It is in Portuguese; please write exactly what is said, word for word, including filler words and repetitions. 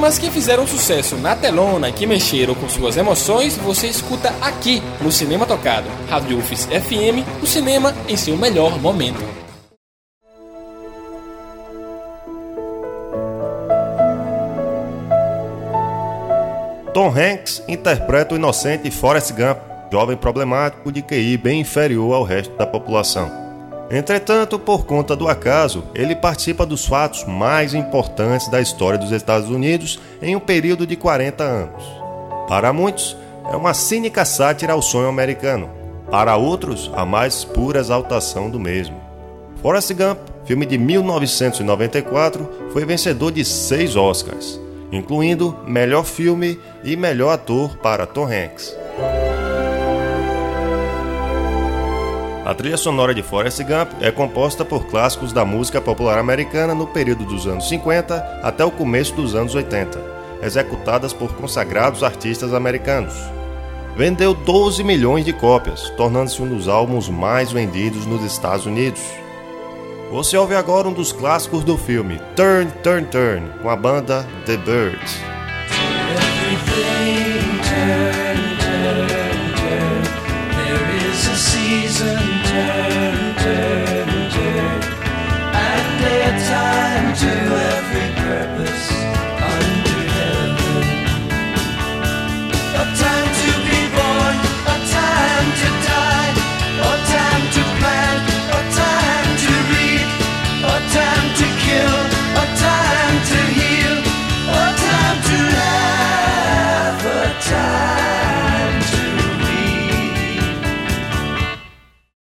Temas que fizeram sucesso na telona e que mexeram com suas emoções, você escuta aqui no Cinema Tocado. Rádio U F S F M, o cinema em seu melhor momento. Tom Hanks interpreta o inocente Forrest Gump, jovem problemático de Q I bem inferior ao resto da população. Entretanto, por conta do acaso, ele participa dos fatos mais importantes da história dos Estados Unidos em um período de quarenta anos. Para muitos, é uma cínica sátira ao sonho americano. Para outros, a mais pura exaltação do mesmo. Forrest Gump, filme de mil novecentos e noventa e quatro, foi vencedor de seis Oscars, incluindo melhor filme e melhor ator para Tom Hanks. A trilha sonora de Forrest Gump é composta por clássicos da música popular americana no período dos anos cinquenta até o começo dos anos oitenta, executadas por consagrados artistas americanos. Vendeu doze milhões de cópias, tornando-se um dos álbuns mais vendidos nos Estados Unidos. Você ouve agora um dos clássicos do filme, Turn, Turn, Turn, com a banda The Byrds. Everything